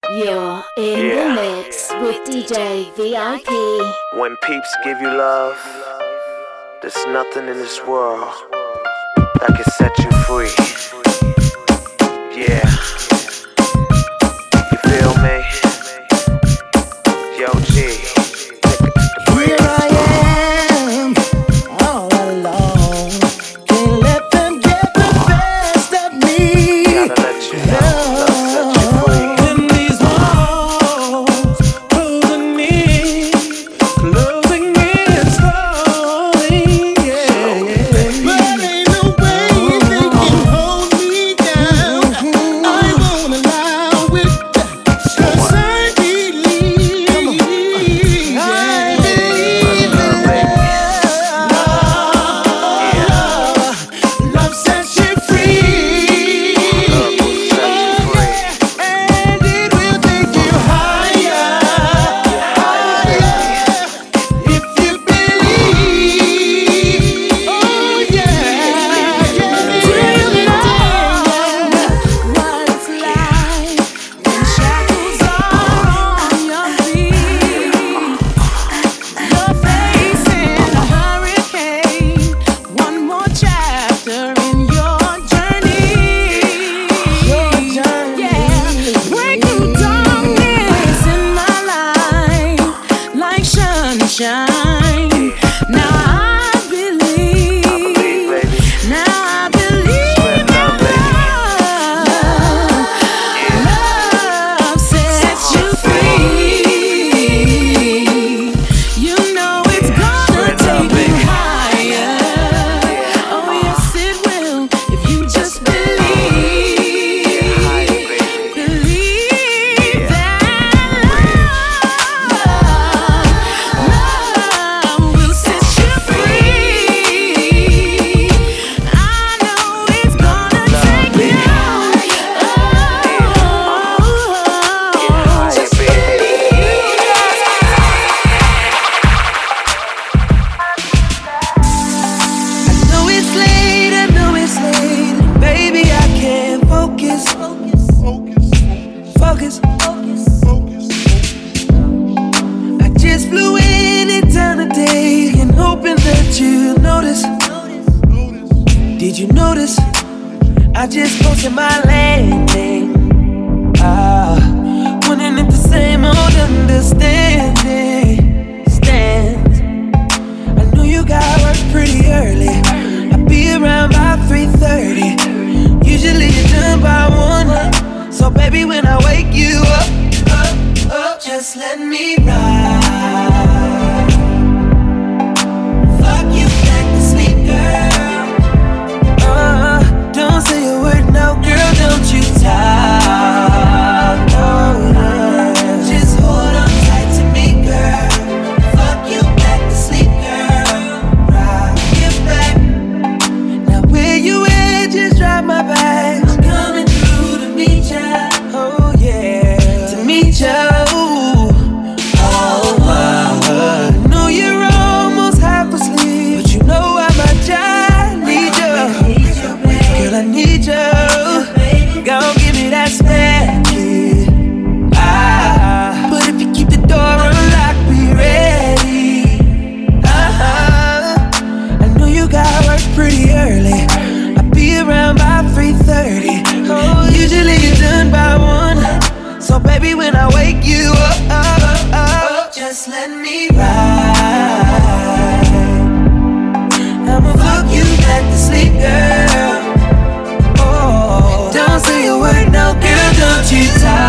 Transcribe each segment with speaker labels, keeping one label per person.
Speaker 1: You're in the mix with DJ VIP.
Speaker 2: When peeps give you love, there's nothing in this world that can set you free. Yeah, you feel me? Yo, G.
Speaker 3: Here I am, all alone. Can't let them get the best of me.
Speaker 2: Gotta let you know, love set you free.
Speaker 3: And these walls closing in slowly, yeah. But ain't no way they can hold me down. I won't allow it, 'cause I believe in love. Love sets you free. And it will take you higher, if you believe. Oh yeah. Do you know what it's like when shackles are on your feet? You're facing a hurricane. One more chapter in your journey. Yeah. Break through darkness in my life like sunshine. Now I believe.
Speaker 2: Baby,
Speaker 3: Now I believe
Speaker 2: love,
Speaker 3: love sets you free. You know it's gonna take you higher. Oh yes it will, if you just believe. Believe that love will set you free. I know it's gonna take you higher. Just I know it's late, baby, I can't focus. I just flew in eternity and hoping that you notice. Did you notice? I just posted my landing. Wondering if the same old understanding stands. I know you got work pretty early. I'll be around by 3:30. Usually you're done by 1. So baby, when I wake you up, just let me ride. Fuck you back to sleep, girl. Don't say a word, no, girl, don't you talk. Oh, yeah. Just hold on tight to me, girl. Fuck you back to sleep, girl. Rock your back. Now where you at? Just drop my bag. I'm coming through to meet ya. Oh yeah, to meet ya. I know you're almost half asleep, but you know how much I need you. Girl, I need you. Go give me that spare key. But if you keep the door unlocked, be ready. I know you got work pretty early. I'll be around by 3:30. Usually you're done by 1. So baby, when I wake you up, just let me ride. I'ma fuck you back to sleep, girl. Oh, don't say a word, no, girl, don't you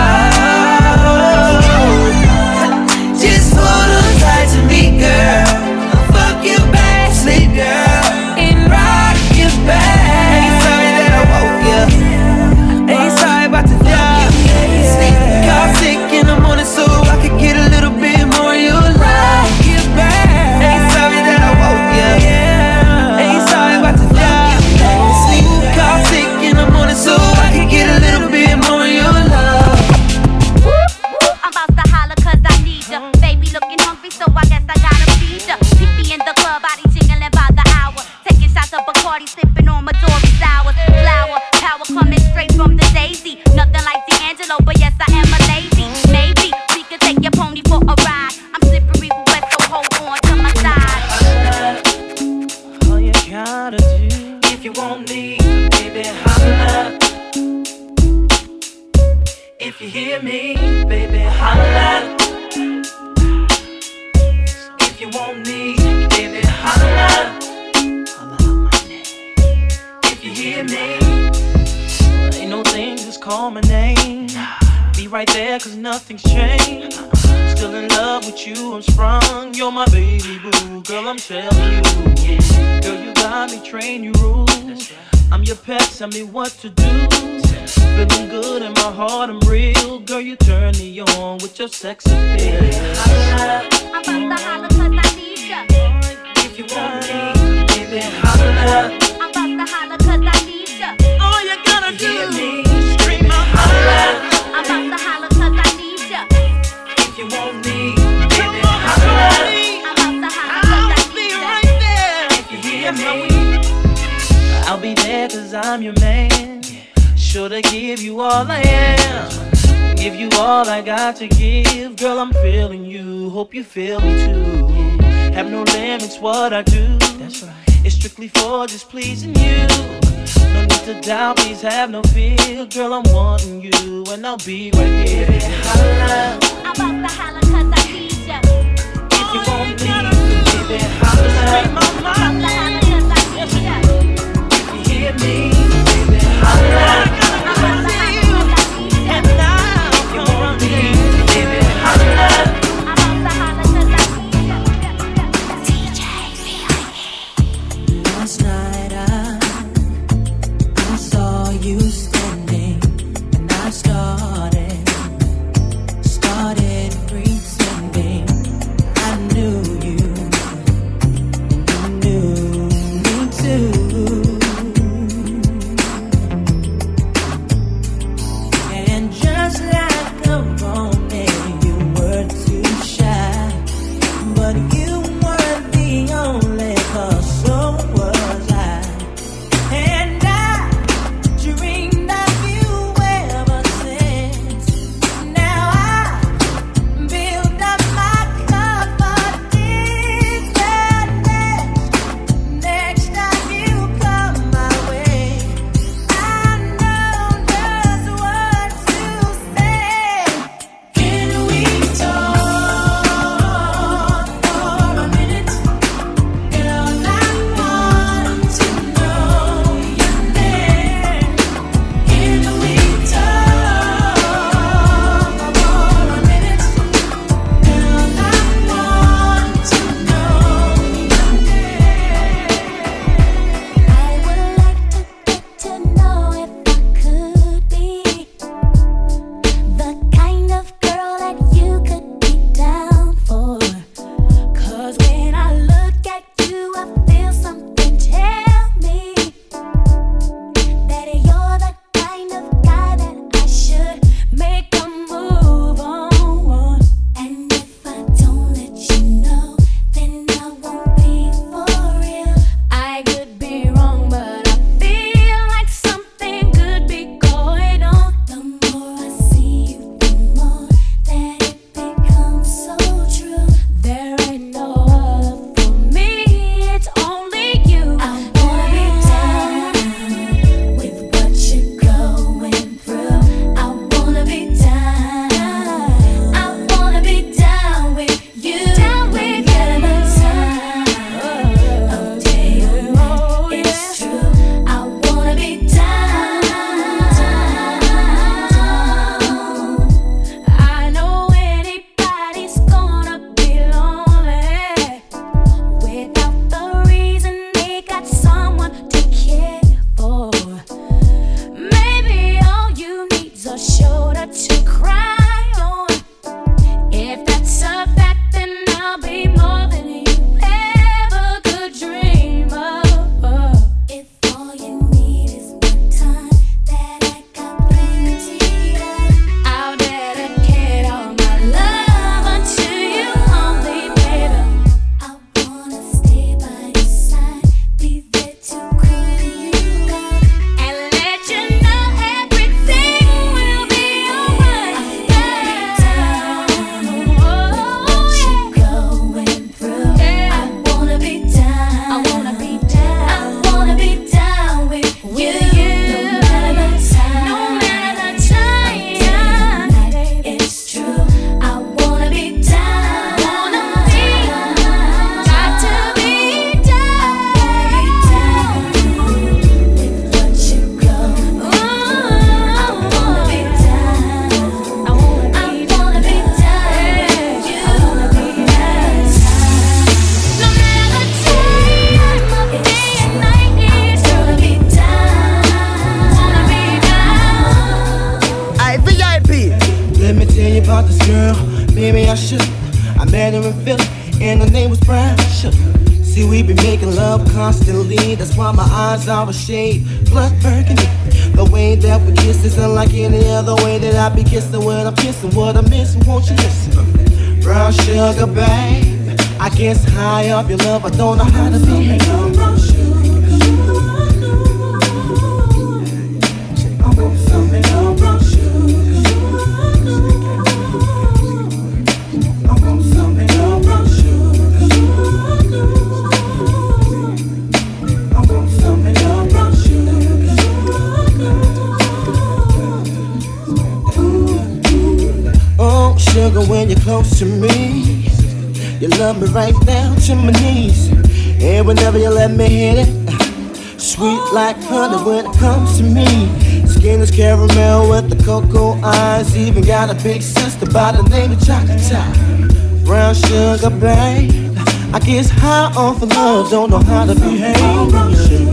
Speaker 3: talk. Just hold on tight to me, girl. I'll fuck you back to sleep, girl, and rock your back. Ain't sorry that I woke you. Ain't sorry about the dog. Call sick in the morning so I could get a little bit more of your life. hear me, baby, holla. If you want me, baby, holla. Holla out my name. If you hear me, well, ain't no thing, just call my name. Be right there, cause nothing's changed. Still in love with you, I'm sprung. You're my baby boo, girl, I'm telling you. Girl, you got me, train you rules. I'm your pet, tell me what to do. Feeling good in my heart, I'm real. Girl, you turn me on with your sex appeal.
Speaker 4: I'm about to holler cause I need ya.
Speaker 3: If you want me, baby, holla.
Speaker 4: I'm about to holler cause I need ya.
Speaker 3: All you gotta do is scream out holla.
Speaker 4: I'm about to holler cause I need ya.
Speaker 3: If you want me, baby, holla.
Speaker 4: I'm about to holler cause I need ya.
Speaker 3: Right there. If you hear me, I'll be there cause I'm your man. Sure to give you all I am. Give you all I got to give. Girl, I'm feeling you. Hope you feel me too. Have no limits what I do. That's right. It's strictly for just pleasing you. No need to doubt, please have no fear. Girl, I'm wanting you and I'll be right here. Holla.
Speaker 4: I'm about to holler cause I need ya.
Speaker 3: If you want me, baby, holla.
Speaker 4: I'm about to holler cause I need ya.
Speaker 3: If you hear me, baby, holla. And now, if you want me, baby, holla.
Speaker 4: I'm about to holler cause I need ya. DJ
Speaker 3: Last night I saw you standing, and I started breathing.
Speaker 5: tell you about this girl, maybe I should. I met her in Philly, and her name was Brown Sugar. See, we been making love constantly, that's why my eyes are a shade blood burgundy. The way that we kiss is unlike any other way that I be kissing when I'm kissing what I miss. Won't you listen? Brown sugar, babe, I guess high up your love, I don't know how to behave. Brown sugar. Sugar, when you're close to me, you love me right down to my knees. And whenever you let me hit it, sweet like honey when it comes to me. Skin is caramel with the cocoa eyes. Even got a big sister by the name of Chocolate Top. Brown sugar, babe, I guess high off of love, don't know how to behave.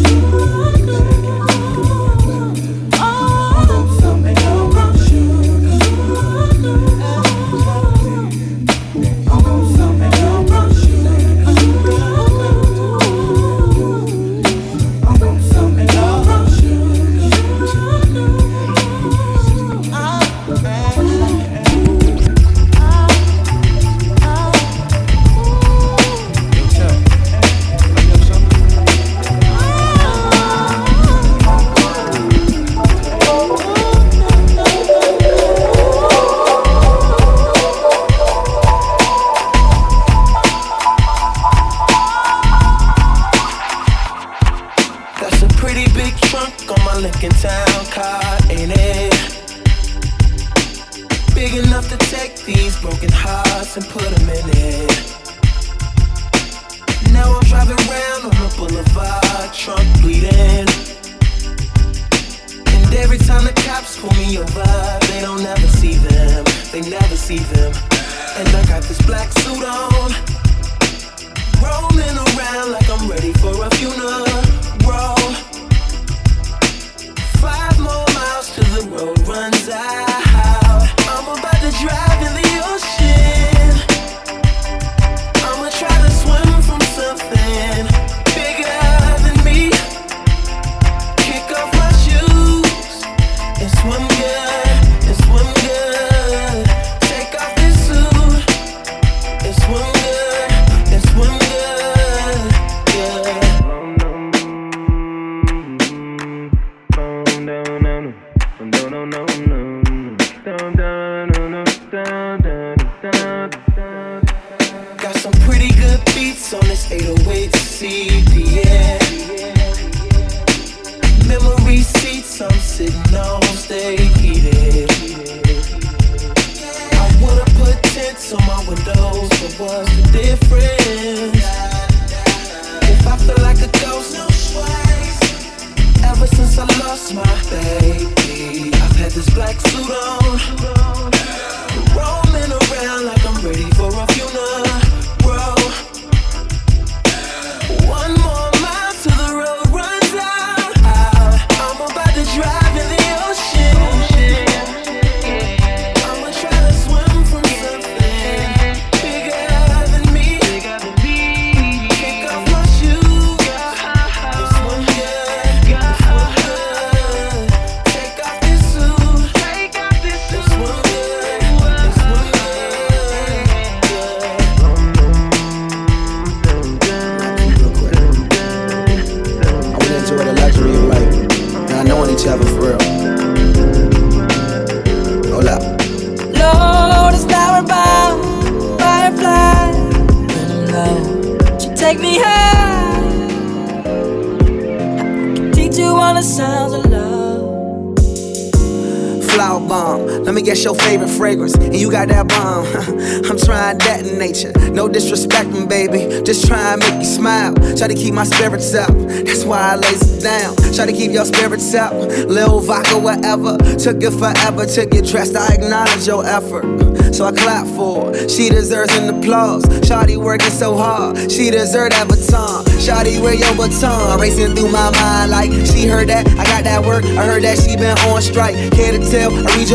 Speaker 6: Your favorite fragrance, and you got that bomb. I'm trying that in nature. No disrespecting, baby. Just try and make you smile. Try to keep my spirits up. That's why I lays it down. Try to keep your spirits up. Lil vodka, whatever. Took it forever to get dressed. I acknowledge your effort, so I clap for her. She deserves an applause. Shawty working so hard. She deserves that baton. Shawty, wear your baton. Racing through my mind like she heard that. I got that work. I heard that she been on strike. Care to tell? I read your mind.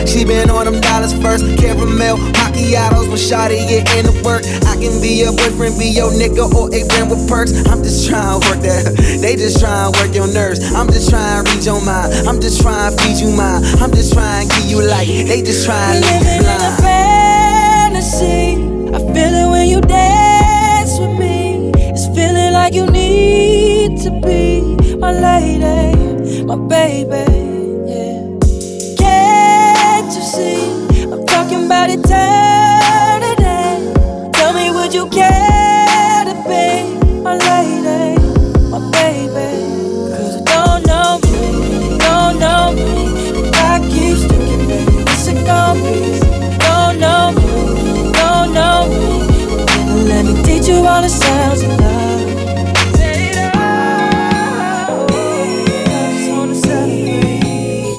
Speaker 6: She been on them dollars first. Caramel macchiatos when shawty get into work. I can be your boyfriend, be your nigga, or a friend with perks. I'm just trying to work that. They just trying to work your nerves. I'm just trying to read your mind. I'm just trying to feed you mine. I'm just trying to give you light. They just trying to leave you blind.
Speaker 3: In a fantasy, I feel it when you dance with me. It's feeling like you need to be my lady, my baby. Yeah. Can't you see? I'm talking about eternity. Tell me, would you care to be my lady, my baby? 'Cause you don't know me, you don't know me. If I keep sticking me, what's it gonna be? Don't know me, don't know me. Let me teach you all the sounds of love. Say it all. I just wanna celebrate.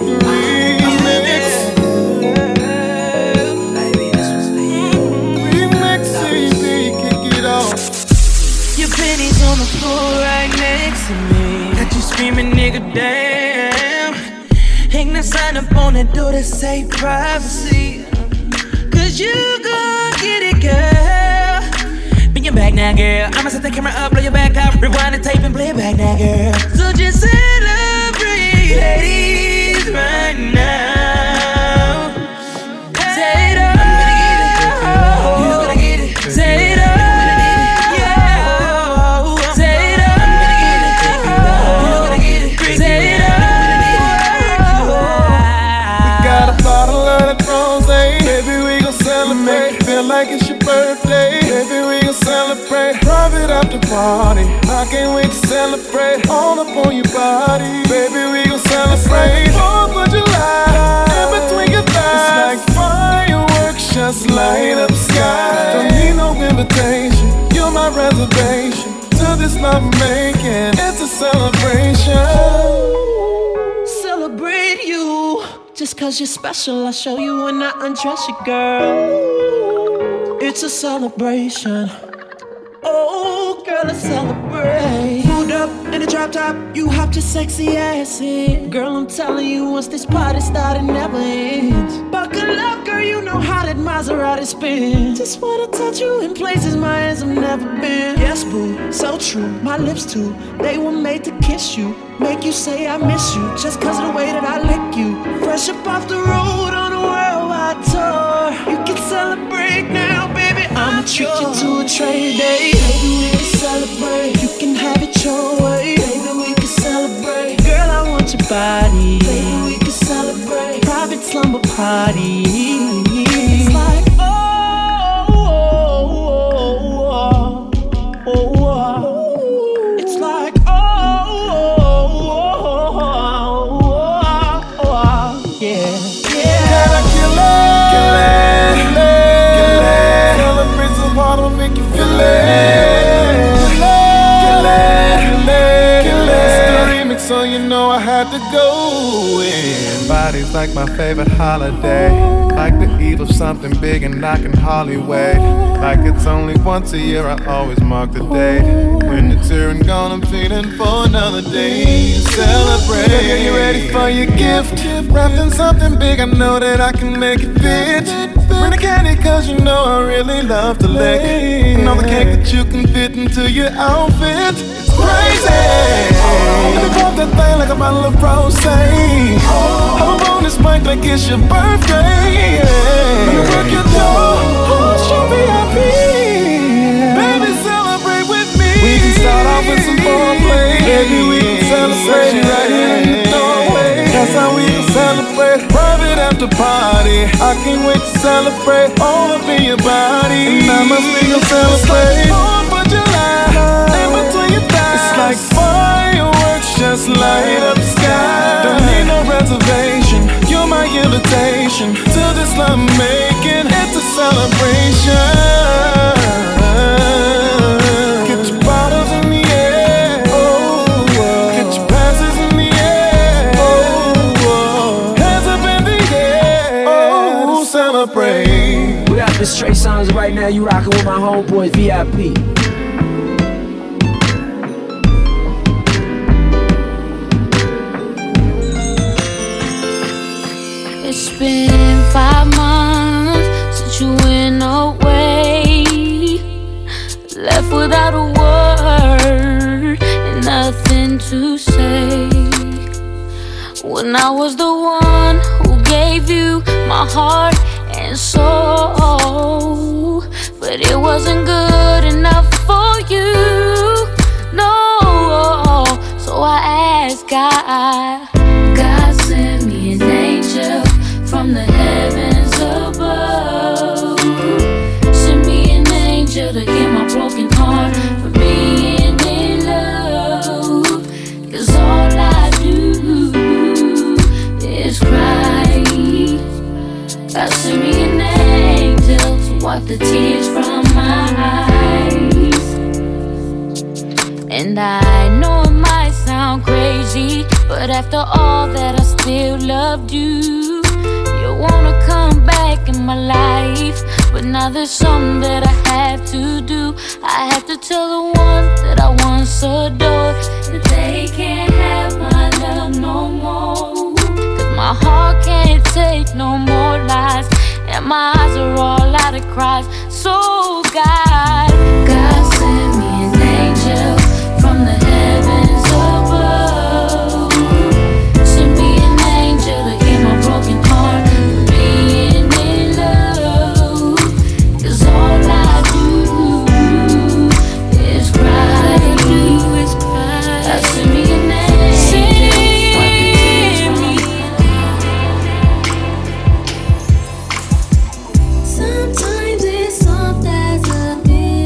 Speaker 3: Baby, this was for you.
Speaker 5: Remix CD, kick it off.
Speaker 3: Your pennies on the floor right next to me. Got you screaming, nigga, damn. Hang that sign up on the door that say privacy. 'Cause you gon' get it, girl. Bring your back now, girl. I'ma set the camera up, blow your back out. Rewind the tape and play it back now, girl. So just celebrate, ladies, right now. Say it all. You gonna get it. Say it all.
Speaker 5: Like it's your birthday, baby, we gon' celebrate. Private after party, I can't wait to celebrate. All up on your body, baby, we gon' celebrate. 4th of July, in between your thighs. It's like fireworks, just light up sky. Don't need no invitation, you're my reservation. To this love making, it's a celebration.
Speaker 3: Celebrate you, just 'cause you're special. I'll show you when I undress you, girl. It's a celebration. Oh, girl, let's celebrate. Hold up in the drop top, you hopped your sexy ass in. Girl, I'm telling you, once this party started, never ends. Buckle up, girl, you know how that Maserati spins. Just wanna touch you in places my hands have never been. Yes, boo, so true, my lips too, they were made to kiss you. Make you say I miss you, just 'cause of the way that I lick you. Fresh up off the road on a worldwide tour. You can celebrate now, baby, I'ma treat you to a trade day. Baby, we can celebrate, you can have it your way. Baby, we can celebrate, girl, I want your body. Baby, we can celebrate, private slumber party. It's like, it's like, yeah.
Speaker 5: Can I kill it? Kill it, kill it, kill it. Celebrations wanna make you feel it. Kill it, kill it, kill it, kill it. It's the remix, so you know I had to go in. Body's like my favorite holiday. Like the eve of something big and I can hardly wait. Like it's only once a year, I always mark the date. When it's here and gone, I'm feeling for another day. Celebrate. Are you ready for your gift? Wrapped in something big, I know that I can make it fit. Bring the candy, 'cause you know I really love to lick. And all the cake that you can fit into your outfit. It's crazy. Let me pop that thing like a bottle of rosé. Hop on this mic like it's your birthday. Let me work your door. Who's your VIP? Baby, celebrate with me. We can start off with some foreplay. Baby, we can celebrate right here in the doorway. That's how we can celebrate. Private after party. I can't wait to celebrate all up in your body. And I must be gonna celebrate. 4th of July, in between your thighs. It's like fireworks, just light up sky. Don't need no reservation, you're my invitation to this love making. It's a celebration. Get your bottles in the air. Oh, get your passes in the air. Oh, hands up in the air. Oh, celebrate.
Speaker 7: We got this Trey Songz right now. You rockin' with my homeboys VIP.
Speaker 1: It's
Speaker 8: been 5 months since you went away. Left without a word and nothing to say. When I was the one who gave you my heart and soul, but it wasn't good enough for you, no. So I asked God. God sent me an angel from the heavens above. Send me an angel to heal my broken heart for being in love. 'Cause all I do is cry. God send me an angel to wipe the tears from my eyes. And I know it might sound crazy, but after all that I still loved you. You wanna come back in my life, but now there's something that I have to do. I have to tell the one that I once adored that they can't have my love no more. 'Cause my heart can't take no more lies, and my eyes are all out of cries. So God sent me an angel from the heavens above. Send me an angel to heal my broken heart for being in love. 'Cause all I do is cry. God send me an angel to wipe the tears from my eyes.
Speaker 9: Sometimes it's soft as a bitch.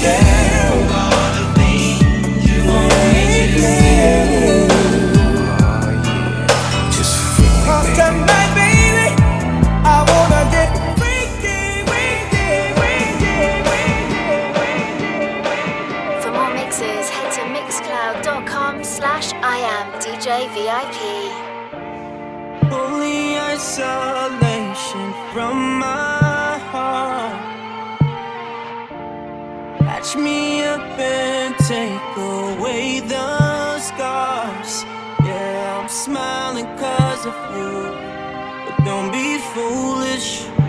Speaker 3: girl. All the things you want me to do.
Speaker 2: Just feel me, baby.
Speaker 3: Tonight, baby, I wanna get
Speaker 1: For more mixes, head to mixcloud.com/IamDJVIP.
Speaker 3: only isolation from my heart. Patch me up and take away the scars. Yeah, I'm smiling 'cause of you, but don't be foolish.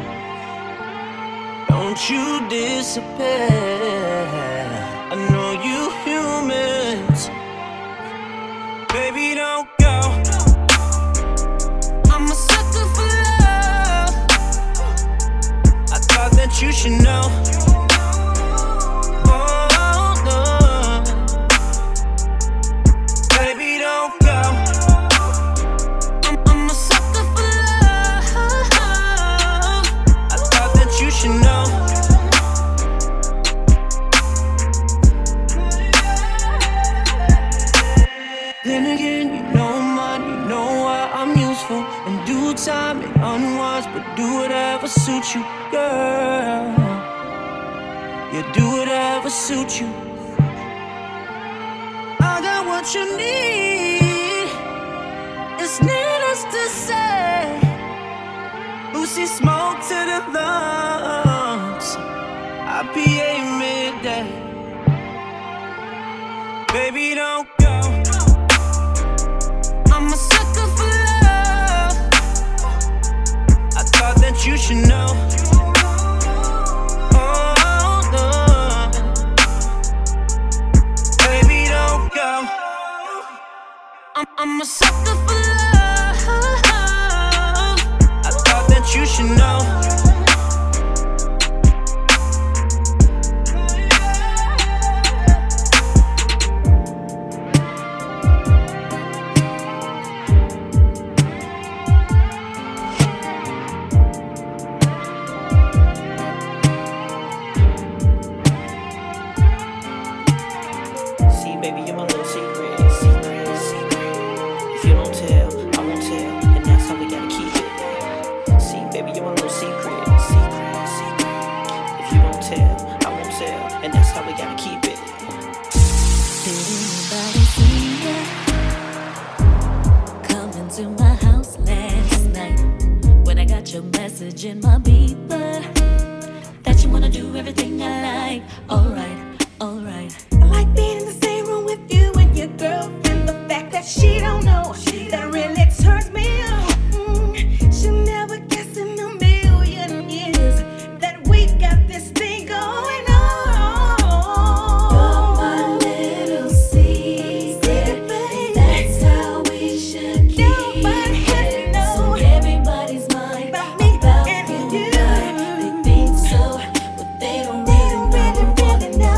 Speaker 3: Don't you disappear. I know you humans. Baby, don't go. I'm a sucker for love. I thought that you should know. Oh, no. Baby, don't go. I'm a sucker for love. I thought that you should know. Then again, you know mine, you know why I'm useful. In due time, it unwise, but do whatever suits you, girl. Yeah, do whatever suits you. I got what you need. It's needless to say. Lucy smoke to the lungs. IPA midday. Baby, don't go. I'm a sucker for love. I thought that you should know. Oh, no. Baby, don't go. I'm a sucker for love. I thought that you should know. Baby, you're my little secret, secret, secret. If you don't tell, I won't tell, and that's how we gotta keep it. See, baby, you're my little secret, secret, secret. If you don't tell, I won't tell, and that's how we gotta keep it.
Speaker 8: Did anybody see ya coming to my house last night when I got your message in my beeper that you wanna do everything I like? Alright, alright.
Speaker 9: I like being in the same room with you and your girlfriend. The fact that she don't know, that really turns me on. She'll never guess in a million years that we got this thing going on.
Speaker 8: You're my little secret, that's how we should keep
Speaker 9: Nobody has to
Speaker 8: it.
Speaker 9: know
Speaker 8: So everybody's mind
Speaker 9: about me
Speaker 8: about
Speaker 9: and
Speaker 8: you,
Speaker 9: you.
Speaker 8: right? They think so, but they don't really know.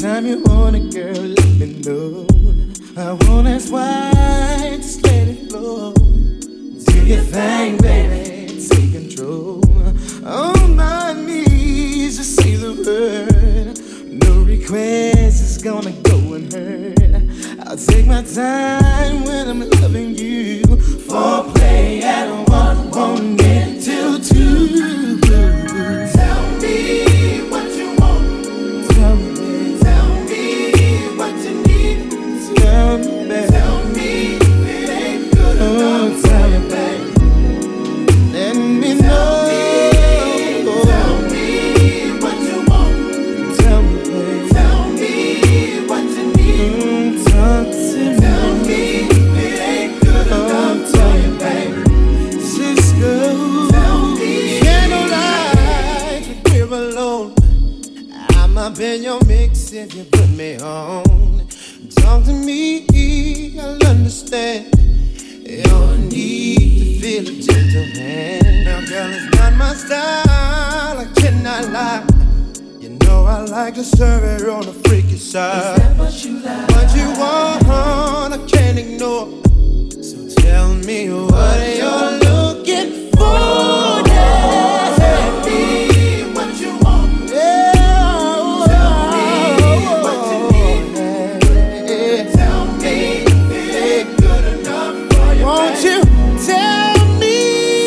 Speaker 5: Anytime you want it, girl, let me know. I won't ask why, just let it flow. Do your thing, baby, take control. On my knees, just say the word. No request is gonna go unheard. I'll take my time when I'm loving you. Foreplay at 1, won't get till 2. Tell me what you want. Tell me, what you need. Tell me, baby. Tell me it ain't good enough. Tell me, baby. Let me know. Tell me what you want. Tell me, baby. Tell me what you need. Talk to me. Tell me it ain't good enough. Tell me, baby. Cisco. Tell me. Candlelight, we're alone. I'm up in your mix if you put me on. Talk to me, I'll understand your need to feel a gentle hand. Now, girl, it's not my style, I cannot lie. You know I like to serve it on the freaky side. Is that what you like? What you want, I can't ignore. So tell me what you're looking for. Yeah. Tell me what you want. Yeah. Tell me what you need. Tell me it ain't good enough for you. Won't you tell me?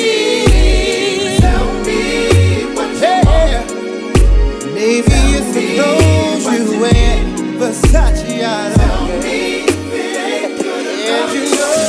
Speaker 5: Tell me what you want. Maybe it's the clothes you wear, Versace out of
Speaker 3: Tell me it ain't good enough.
Speaker 5: you know.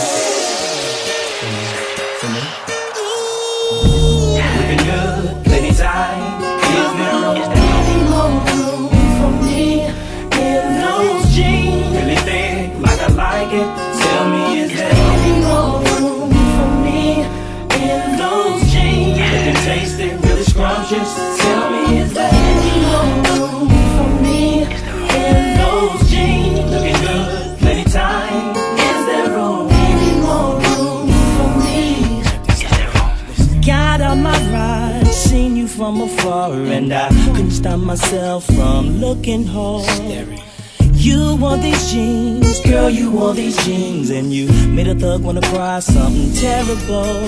Speaker 3: Looking good, plenty time. Is there
Speaker 8: any more room for me in those jeans?
Speaker 3: really thick, like I like it? Tell me, is there
Speaker 8: Any more room for me in those jeans?
Speaker 3: looking tasty, really scrumptious? Tell me, is there
Speaker 8: Any more room for me in those jeans?
Speaker 3: looking good, plenty time?
Speaker 8: Is there room? Any more room for me?
Speaker 10: Got on my ride, seen you from afar, and I couldn't stop myself from looking hard. You wore these jeans, girl, you wore these jeans, and you made a thug wanna cry something terrible.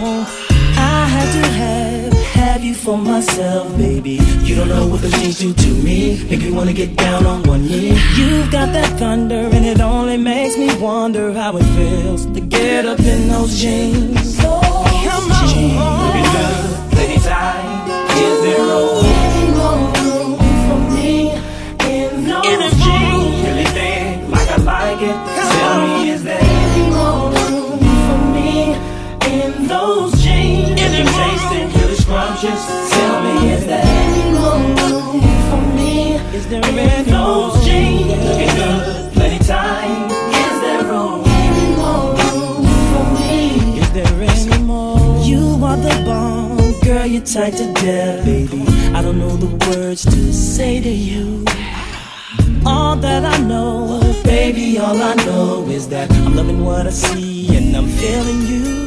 Speaker 10: I had to have you for myself, baby. You don't know what those jeans do to me. Make me wanna get down on one knee. You've got that thunder, and it only makes me wonder how it feels to get up in those jeans. Come on.
Speaker 3: Looking good, plenty time. Is there room?
Speaker 8: Any more room for me in those jeans?
Speaker 3: Really thick, like I like it? Tell me, is there
Speaker 8: Any more room for me in those jeans?
Speaker 3: looking tasty, really scrumptious? Tell me, is there
Speaker 8: Any more room for me
Speaker 10: Is there
Speaker 8: in
Speaker 10: any more?
Speaker 8: those jeans?
Speaker 3: looking good, plenty time?
Speaker 8: Is there room? Any more room for me?
Speaker 10: Is there any more? You are the bomb, girl, you're tight to death, baby. I don't know the words to say to you. All that I know, baby, all I know is that I'm loving what I see and I'm feeling you.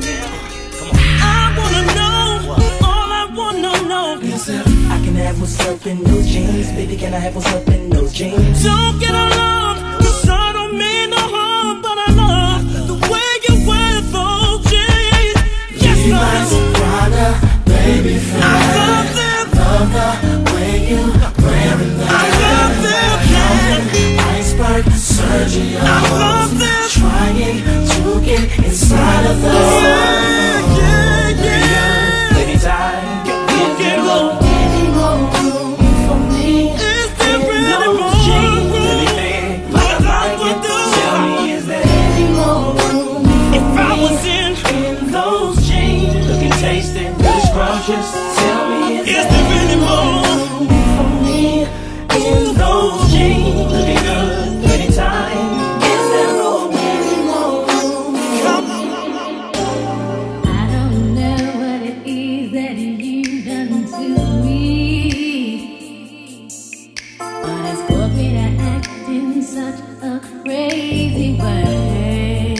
Speaker 10: I wanna know, all I wanna know is if I can have what's up in those jeans. Baby, can I have what's up in those jeans? Don't get alarmed, 'cause I don't mean no harm, but I love the way you wear those jeans. Yes, I do.
Speaker 5: Baby,
Speaker 10: I love them.
Speaker 5: love the way you wearing them.
Speaker 10: I love them.
Speaker 5: Iceberg surgery,
Speaker 10: I love them.
Speaker 5: trying to get inside of them.
Speaker 3: Plenty time? Is there room?
Speaker 8: Any more room for me
Speaker 10: Is there
Speaker 8: in
Speaker 10: any
Speaker 8: those
Speaker 10: more?
Speaker 8: jeans?
Speaker 3: Really thick, like I like it? Tell me, is there
Speaker 8: Any more room
Speaker 10: If
Speaker 8: for
Speaker 10: I
Speaker 8: me
Speaker 10: was in,
Speaker 8: in those jeans?
Speaker 3: looking tasty, really scrumptious? Tell me, is
Speaker 10: is
Speaker 3: there
Speaker 10: there any more?
Speaker 8: For me in those jeans?
Speaker 3: looking good, plenty time?
Speaker 8: Is there room? Any more room?
Speaker 11: I don't know what it is that you've done to me, but it's caused me to act in such a crazy way.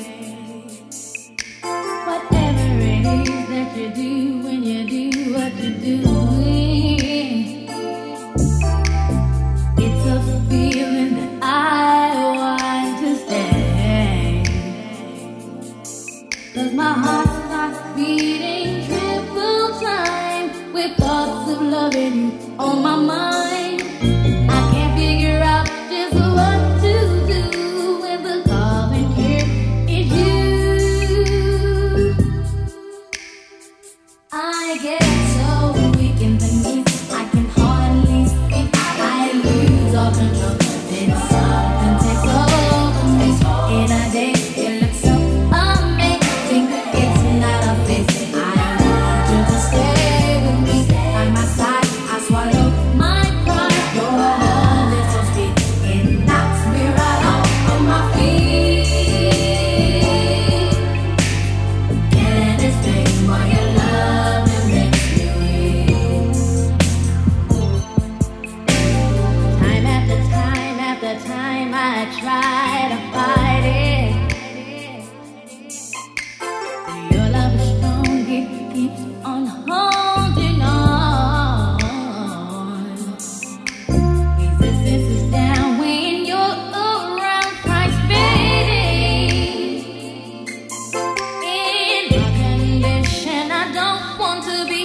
Speaker 11: Whatever it is that you do when you do what you're doing, try to fight it. Your love is strong, it keeps on holding on. Resistance is down when you're around, price fading. In my condition, I don't want to be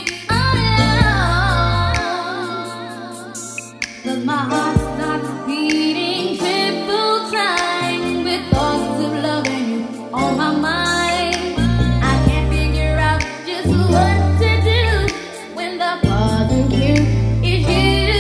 Speaker 11: alone. 'Cause my heart starts beating triple time with thoughts of loving you on my mind. I can't figure out just what to do when the bothering you is you.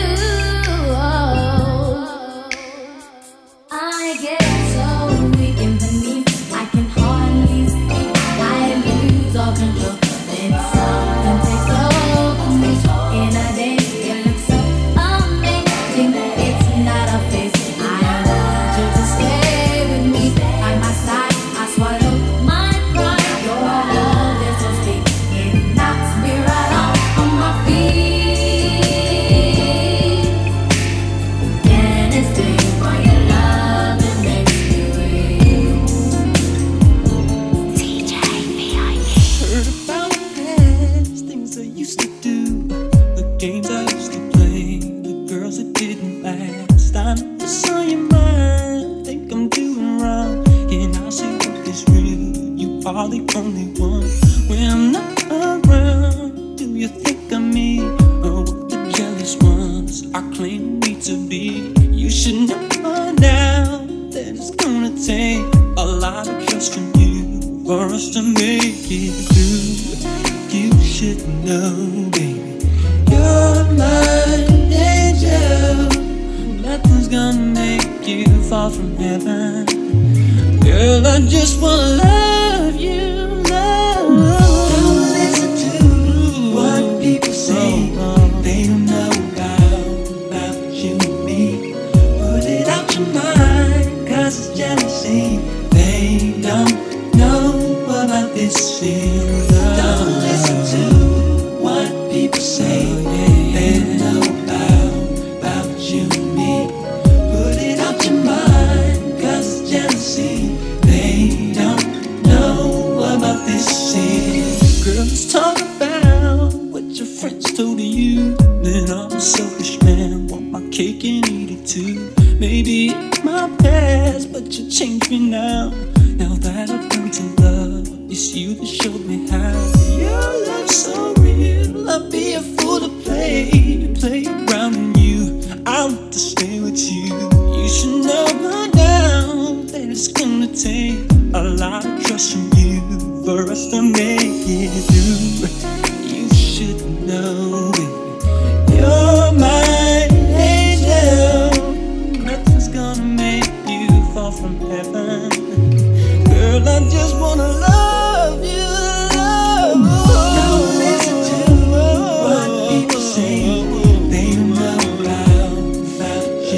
Speaker 11: I get so weak in the knees, I can hardly speak. I lose all control. Then something takes over me. In a day, it looks so amazing. It's not a face. I want you to stay with me. By my side, I swallow my pride. Your love is so sweet. It knocks me right off on my feet. Can it stay for your love that makes me weak? DJ V.I.E.
Speaker 10: Heard about past things I used to do, the games I used to play, the girls that didn't last. I never saw your mind, think I'm doing wrong. And I say what is real, you are the only one. When I'm not around, do you think of me? Or what the jealous ones are claiming me to be? You should know by now that it's gonna take a lot of trust from you for us to make it through. You should know, baby, you're my angel. Nothing's gonna make you fall from heaven. Girl, I just wanna love you, love. Don't listen to what people say. They don't know about you and me. Put it out your mind, 'cause it's jealousy. They don't know about this feeling. Don't listen to what people say. They don't know about you and me. Put it out your mind, 'cause it's jealousy. They don't know about this feeling. Girl, let's talk about what your friends told you. Then I'm a selfish man, want my cake and eat it too. Maybe it's my past, but you changed me now. Now that I've learned to love, it's you that showed me how. Your love's so real, I'd be a fool to play around in you. I want to stay with you. You should know by now that it's gonna take a lot of trust from you for us to make it through. You should know, baby, you're my angel. Nothing's gonna make you fall from heaven. Girl, I just wanna love you, love. Don't listen to what people say. They don't know about you.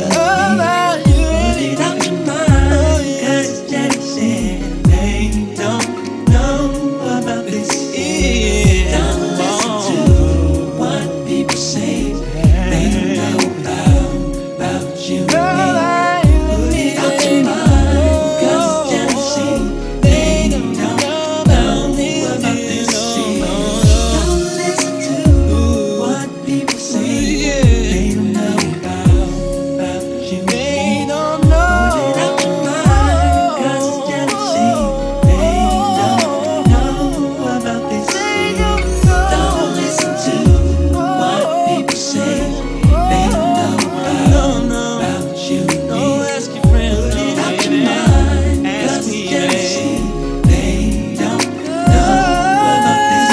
Speaker 10: Put it out your mind, 'cause it's jealousy. They don't know about this. Don't listen to what people say. They don't know about you and me. Put it out your mind, 'cause it's jealousy. They don't know about this. Don't listen to what people say. They don't know about you. They don't know. Put it out your mind, 'cause it's jealousy. They don't know about this. Don't listen to what people say. They don't know about you and me. Ask your friends. Put it out your mind, 'cause it's jealousy. They don't know about this.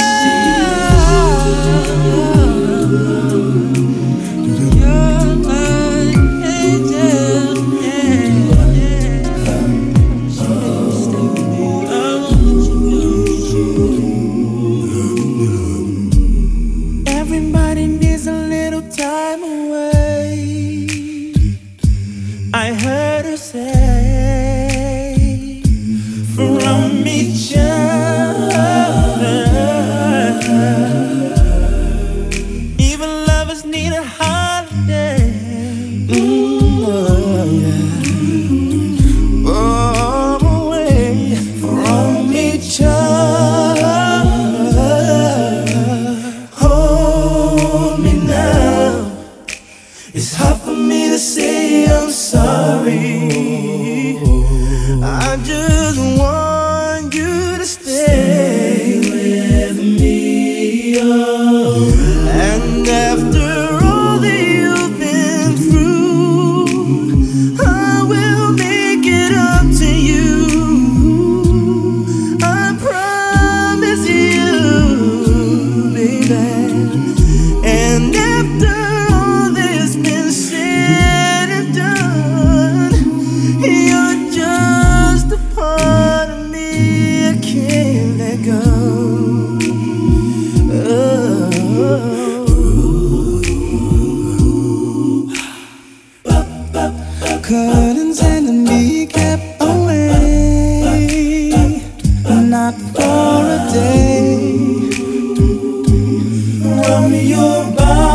Speaker 10: You're my angel, stay with me. Everybody needs a little time away. I heard her say, from each other. Even lovers need a holiday. It's hard for me to say I'm sorry. I just want you to stay with me. Oh. And after all that you've been through, I will make it up to you. I promise you, baby. And after all that's been said and done, you're just a part of me I can't let go. Curtains and me kept away, not for a day. From your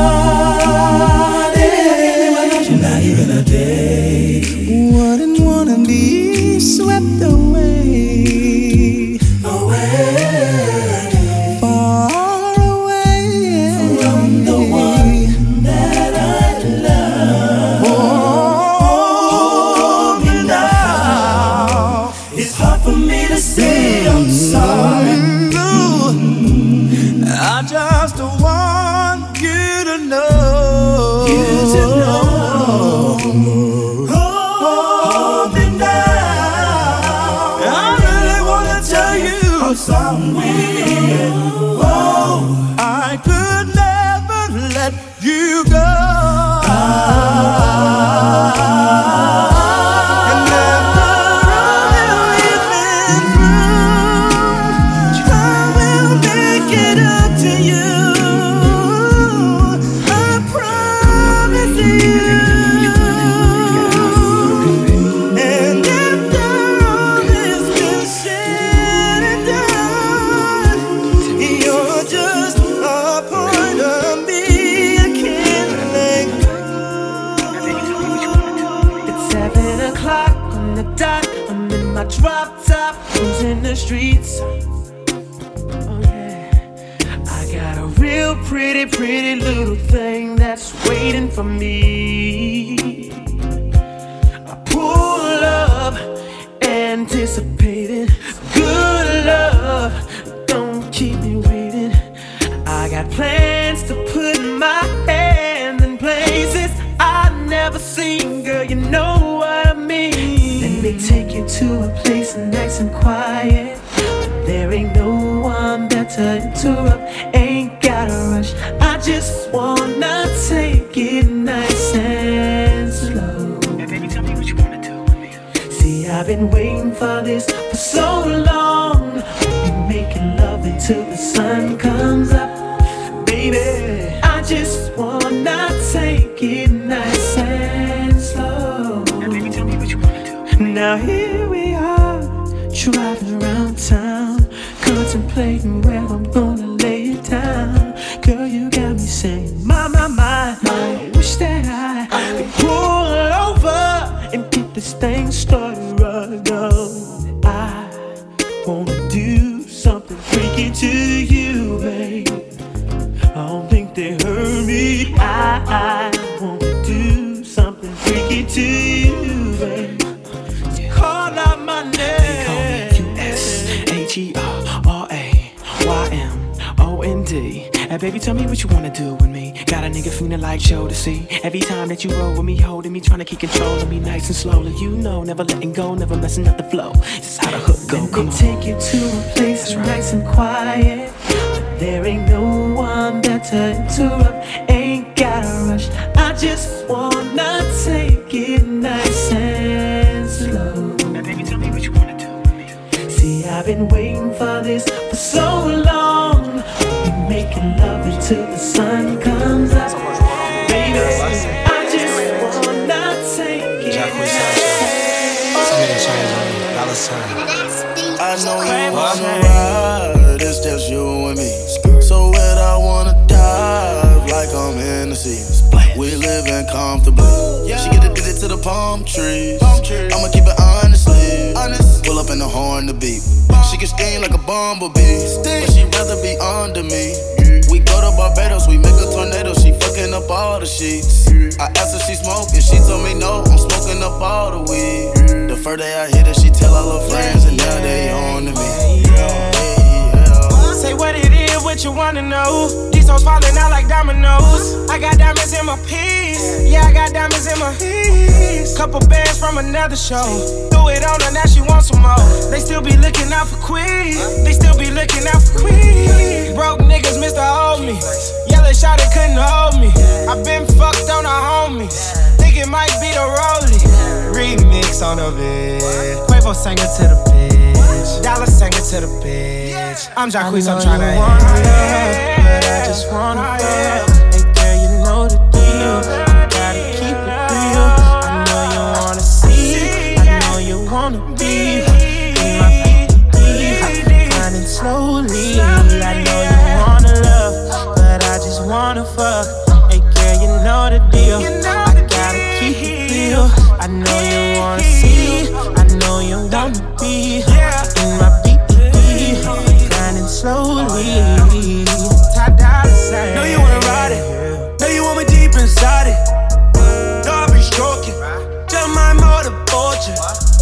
Speaker 10: body, not even a day. Wouldn't wanna be swept away, far away from the one that I love. Oh, me now. It's hard for me to say I'm sorry. I just want you to know. Hold me now. I really wanna tell you I'm sorry. Oh, I could never let you go. Drop top, who's in the streets? Oh yeah, I got a real pretty little thing that's waiting for me. I pull up, anticipating good love. Don't keep me waiting. I got plans to put my hand in places I've never seen. Girl, you know what I mean. Let me take you to a place nice and quiet. There ain't no one better to interrupt. Ain't gotta rush. I just wanna take it nice and slow. Hey, baby, tell me what you wanna do with me. See, I've been waiting for this for so long. We'll be making love until the sun comes up. Baby, I just wanna take it nice and slow. Hey, baby, tell me what you wanna do. Now here we are, driving around town, contemplating where I'm gonna lay it down. Girl, you got me saying, my, I wish that I could pull over and get this thing started right now. I wanna do something freaky to you, babe. I don't think they heard me. I wanna do something freaky to you, babe. Call out my name. They call me USHERRAYMOND. Hey baby, tell me what you wanna do with me. Got a nigga feeling like show to see. Every time that you roll with me, holding me, trying to keep control of me nice and slowly. You know, never letting go, never messing up the flow. This is how the hook go. Come on. Take you to a place nice and quiet. There ain't no one better to interrupt. Ain't gotta rush. I just wanna take it nice and slow. Now baby, tell me what you wanna do with me. See, I've been waiting for this for so long. We've been making love until the sun comes up. Baby, I just wanna take it.
Speaker 5: I know you wanna ride, it's just you and me. So wet I wanna dive like I'm in the sea. We living comfortably. She get addicted to the palm trees. I'ma keep it honestly. Pull up
Speaker 12: and the horn to beat. She can sting like a bumblebee, but she'd rather be under me. We go to Barbados, we make a tornado, she fucking up all the sheets. I asked her she smoke and she told me no, I'm smoking up all the weed. The first day I hit her, she tell all her friends and now they on to me.
Speaker 13: Say what it is, what you wanna know. These hoes falling out like dominoes. I got diamonds in my piece. Yeah, I got diamonds in my piece. Couple bands from another show. Threw it on her, now she wants some more. They still be looking out for Queen. They still be looking out for Queen. Broke niggas, Mr. Hold Me. Yellow shot, it couldn't hold me. I been fucked on our homies. Think it might be the rollie. Remix on the bitch. Quavo sang it to the bitch. Dollar sang it to the bitch. I'm Jacquees, I'm tryna hit. But I just wanna fuck. Hey girl, you know the deal. I gotta keep it real. I know you wanna see. I know you wanna be in my BD. Grinding slowly. I know you wanna love, but I just wanna fuck. Hey girl, you know the deal. I gotta keep it real. I know you wanna see. I know you wanna be in my BD. Grinding slowly.
Speaker 3: Know you wanna ride it. Know you want me deep inside it. Know I be stroking. Just my motor fortune.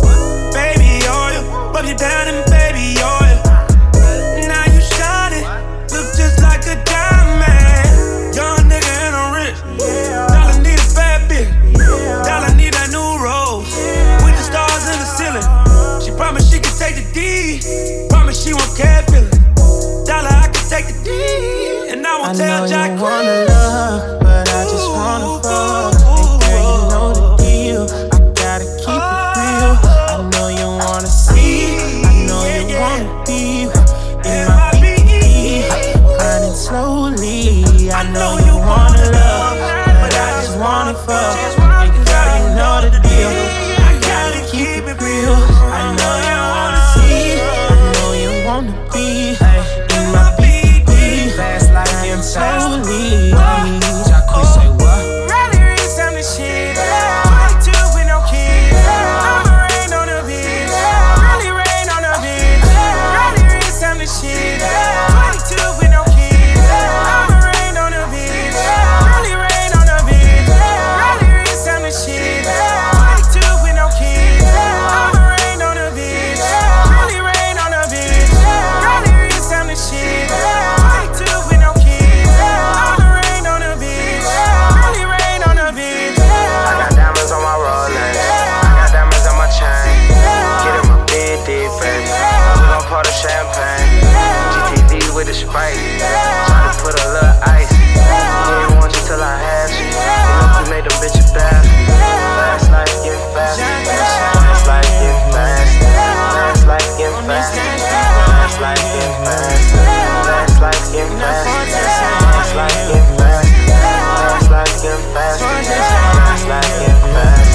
Speaker 3: Baby oil. Rub you down in baby oil. Now you shining. Look just like a diamond. Young nigga and I'm rich. Dollar need a bad bitch. Dollar need that new rose. With the stars in the ceiling. She promised she could take the D. Promise she won't care feeling. Dollar I can take the D. And I won't tell Jack.
Speaker 13: I know you wanna love, but I just wanna fuck. Hey girl, you know the deal. I gotta keep it real. I know you wanna see. I know you wanna be in my BD. Grinding slowly. I know you wanna love, but I just wanna fuck. Hey girl, you know the deal. I gotta keep it real. I know you wanna see. I know you wanna be in my BD. Fast like him slowly. Jacquees say what? Really read some of this shit. 22 with no kids. I'ma rain on the bitch. Really rain on the bitch. Really read some of this shit. 22 with no kids. I'ma rain on the bitch. Really rain on the bitch. Really read some of this shit. 22 with no kids. I'ma rain on the bitch. Really rain on the bitch. Really read some of this shit. 22 with no kids. I'ma rain on the bitch. Really rain on the bitch.
Speaker 2: I got diamonds on my Rolex. I got diamonds on my chain. Get in my bed, deep, baby. We gon' pour the champagne. GTV with the Sprite. Try to put a little ice. Didn't want you till I had you. Look, we made them bitches bad. Last life getting fast. Last life getting fast. Last life getting fast. Last life getting fast. Last life getting fast. Last life getting fast. Last life getting fast. Last life getting fast.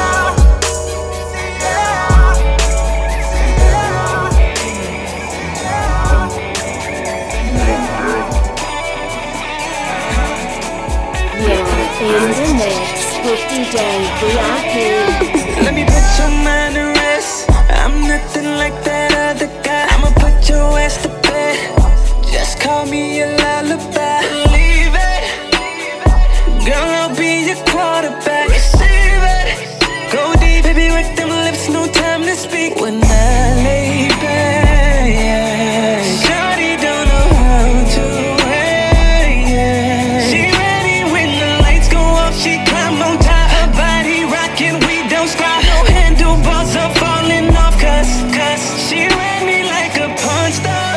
Speaker 1: You're in the mix with DJ VIP.
Speaker 3: Let me put your mind to rest. I'm nothing like that other guy. I'ma put your ass to bed. Just call me a lullaby. Believe it. Girl, I'll be your quarterback. Receive it. Go deep, baby, with them lips. No time to speak when I lay back. Shawty don't know how to wait. She ready when the lights go off. She climb on top. Her body rocking, we don't stop. No handlebars are falling off. Cause she read me like a porn star.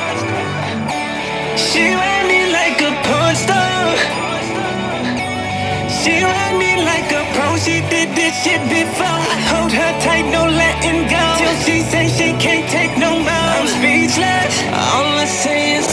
Speaker 3: She read me like a porn star. She read me like a pro. She did this shit before. Hold her tight, no letting go. Till she say she can't take no more. I'm speechless. All I say is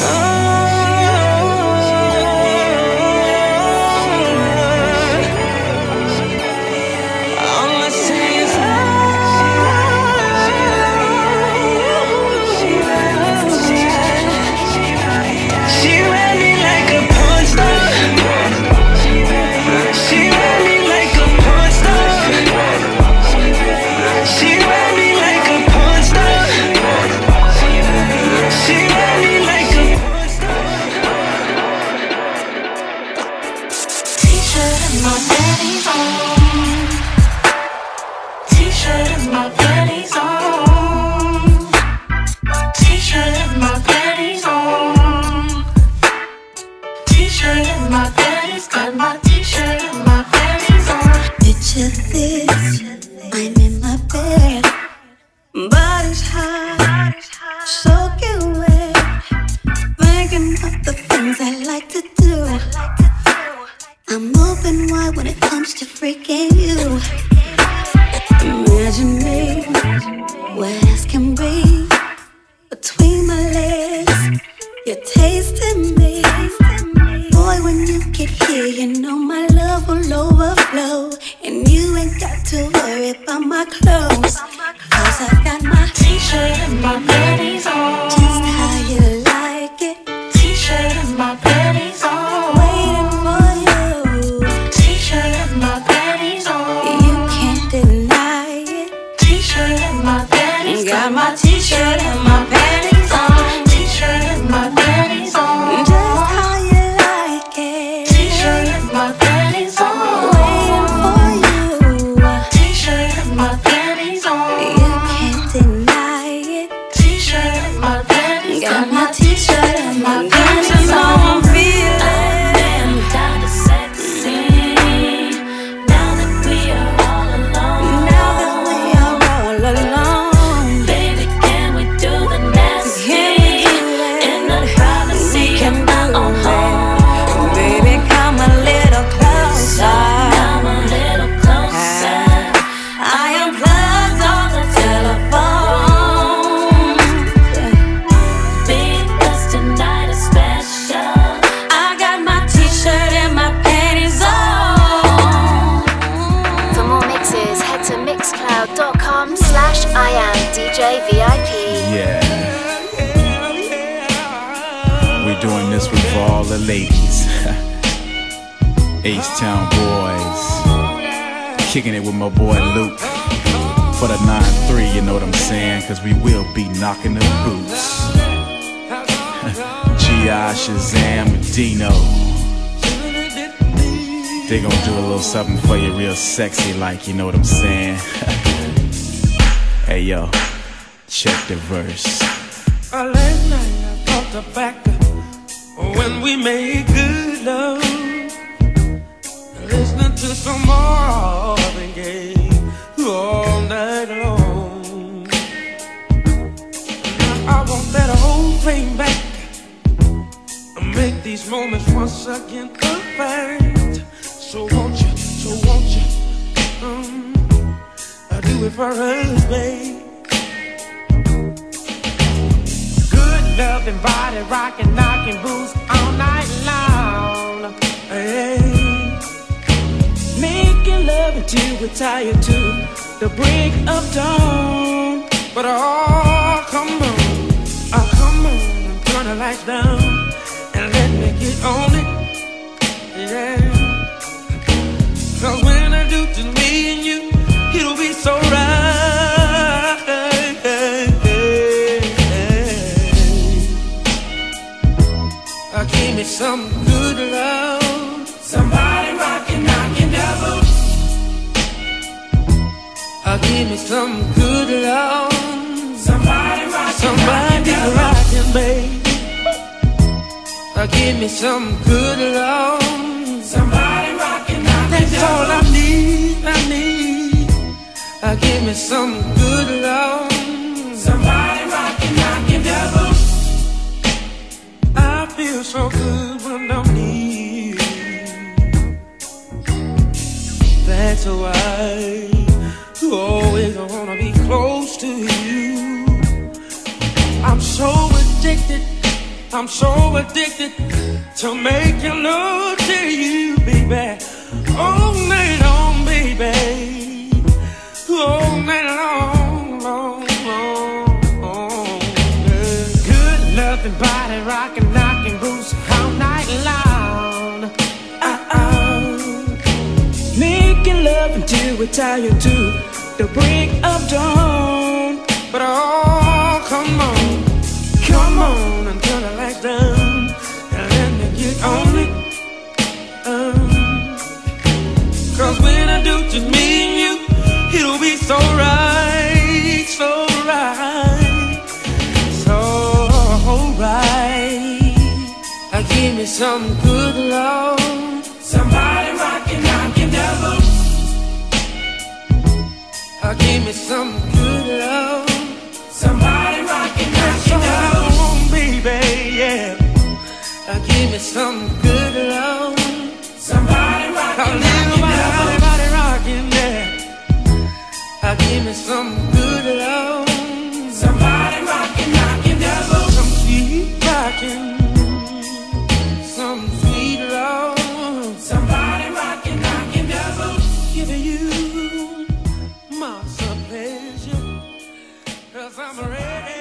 Speaker 3: She read me
Speaker 14: Picture this, I'm in my bed, body's hot, soaking wet, thinking of the things I like to do. I'm open wide when it comes to freaking you. Imagine me, wet as can be, between my legs, you're tasting me. Boy, when you get here, you know my love will overflow. And you ain't got to worry about my clothes, 'cause I got my t-shirt and my panties on. Just how you like it. T-shirt and my panties on. Waiting for you. T-shirt and my panties on. You can't deny it. T-shirt and my panties on. Got my t-shirt and my panties on. T-shirt and my panties on. Just how you like it. T-shirt and my panties on. Waiting for you. T-shirt and my panties on. You can't deny it. T-shirt and my panties on. Got my t-shirt and my panties on. I'm feeling down to sexy. Now that we are all alone. Now that we are all alone. Baby, can we do the nasty? In the privacy of my own home. Baby, come a little closer. Come a little closer. I unplugged all the telephone. Because tonight is special. I got my t-shirt and my panties on.
Speaker 1: For more mixes, head to mixcloud.com/IamDJVIP.
Speaker 15: Yeah. We're doing this one for all the ladies. H-Town boys. Kicking it with my boy Luke. For the 9-3, you know what I'm saying? 'Cause we will be knocking the boots. G.I. Shazam and Dino. They gon' do a little something for you real sexy like, you know what I'm saying? Hey yo, check the verse.
Speaker 13: Last night I thought back when we made good love, listening to some Marvin Gaye all night long. Now I want that whole thing back, make these moments once again perfect. So won't you do it for us, babe? Good loving, body rocking, knocking boots all night long. Hey. Making love until we're tired to the break of dawn. But come on, and turn the lights down and let me get on it. Yeah. 'Cause when I do just me and you, it'll be so right. Give me some good love. Somebody rockin', knockin' double. Give me some good love. Somebody rockin', baby. Give me some good love. Somebody rockin', knockin' that's all I need. Give me some good love. Somebody rockin', knockin' double. I feel so good when I'm near. That's why you always wanna be close to you. I'm so addicted to making love to you, baby. All night long, baby. All night long, long. Good loving, body rocking, knocking boots all night long. Making love until we're tired to the break of dawn. But come on and turn the lights down and let me get on it. 'Cause when I do just me and you, it'll be so right, so right, so right. Give me some good love. Somebody rockin', knockin' double.
Speaker 3: me some good love. Somebody rockin', rockin' down, baby, yeah. Give me some good love. Somebody rockin', somebody rockin', yeah. Give me some good love. Somebody rockin', rockin' devil. Some sweet rockin', some sweet love. Somebody rockin', rockin' devil. Giving you my pleasure, 'cause I'm ready.